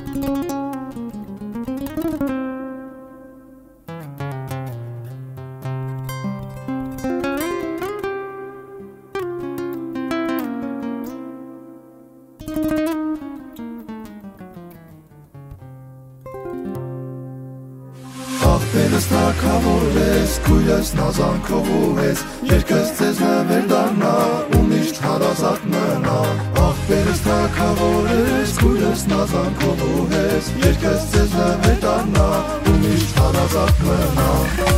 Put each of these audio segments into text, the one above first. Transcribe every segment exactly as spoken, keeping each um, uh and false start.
Ախպերս թագավոր ես, քույրս նազանքով ուհես, երկս ձեզ նվեր դառնա ու միշտ հարազատ մնա։ Ախպերս թագավոր ես, քույրս նազանքով ուհես, երկս ձեզ նվեր դառնա ու միշտ հարազատ մնա։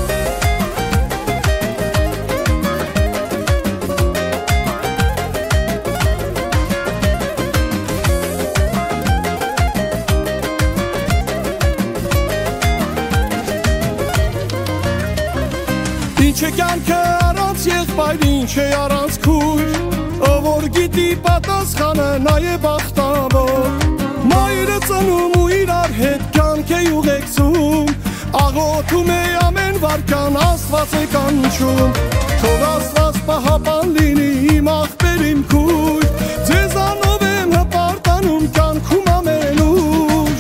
Ինչ է կյանքը առանց եղբայր, ինչ է առանց քույր, ով որ գիտի պատասխանը նա է բախտավոր։ Մայրը ծնում ու իրար հետ կյանք է ուղեկցում, աղոթում է ամեն վարքան Աստված է կանչում։ Թող Աստված պահապան լինի իմ ախպեր իմ քույր, ձեզանով եմ հպարտանում կյանքում ամենուր։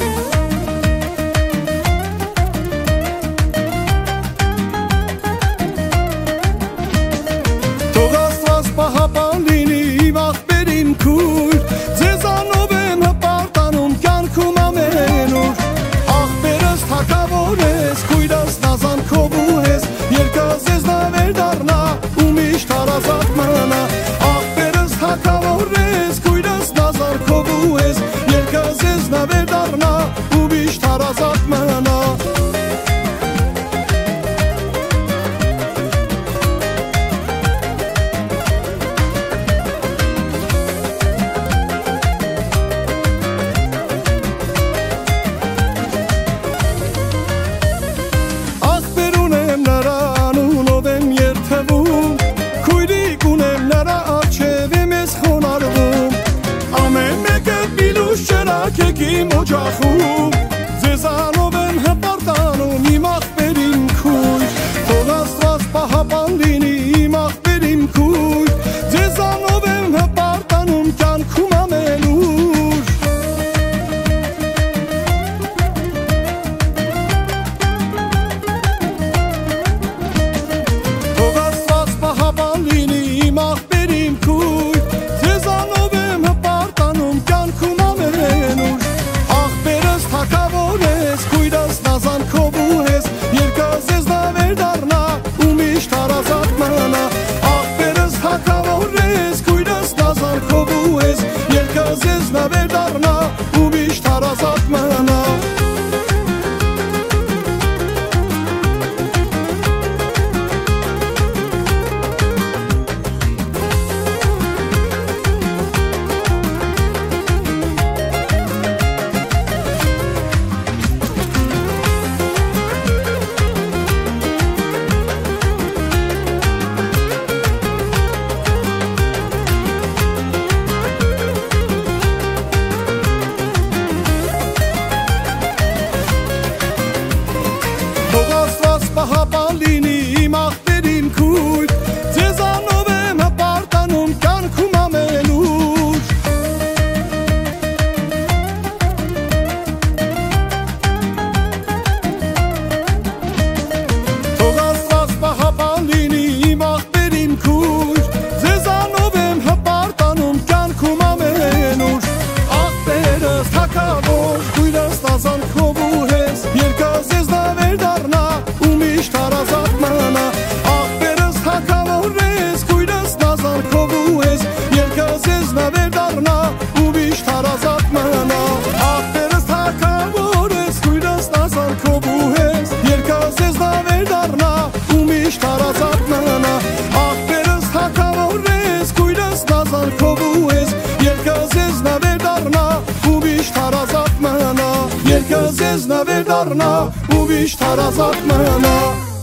Պահապան լինի իմ ախպեր իմ քույր, ձեզանով եմ հպարտանում կյանքում ամենուր։ Ախպերս թագավոր ես, քույրս նազանքով ուհես, երկս ձեզ նվեր դառնա ու միշտ հարազատ մնա։ Ախպերս թագավոր ես, քույրս նազանքով ուհես, երկս ձեզ նվեր դառնա ու միշտ հարազատ մնա։ Իմ օջախում ձեզանով եմ հպարտանում իմ ախպեր իմ քույր, թող Աստված պահապան լինի իմ ախպեր իմ քույր, ձեզանով եմ հպարտանում կյանքում ամենուր։ Թող Աստված պահապան լինի իմ ախպեր իմ քույր, ձեզանով եմ հպարտանում կյանքում ամենուր։ Թագավոր ես, քույրս նազանքով ուհես, երկս ձեզ նվեր դառնա ու միշտ հարազատ մնա։ Ախպերս թագավոր ես, քույրս նազանքով ուհես, երկս ձեզ նվեր դառնա ու միշտ հարազատ մնա։ Պահապան լինի իմ ախպեր իմ քույր, ձեզանով եմ հպարտանում կյանքում ամենուր։ Թող Աստված պահապան լինի իմ ախպեր իմ քույր, ձեզանով եմ հպարտանում կյանքում ամենուր։ Ախպերս թագավոր, քույրս նազանքով ուհես, երկս ձեզ նվեր դառնա ու միշտ հարազատ մնա։ Ախպերս թագավոր ես, քույրս նազանքով ուհես, երկս ձեզ նվեր դառնա ու միշտ հարազատ մնա։ Ախպերս թագավոր ես, քույրս նազանքով ուհես, երկս ձեզ նվեր դառնա ու միշտ հարազատ մնա։ Ախպերս թագավոր ես, քույրս նազանքով ուհես, երկս ձեզ նվեր դառնա ու միշտ հարազատ մնա։ Երկս ձեզ նվեր դառնա ու միշտ հարազատ մնա։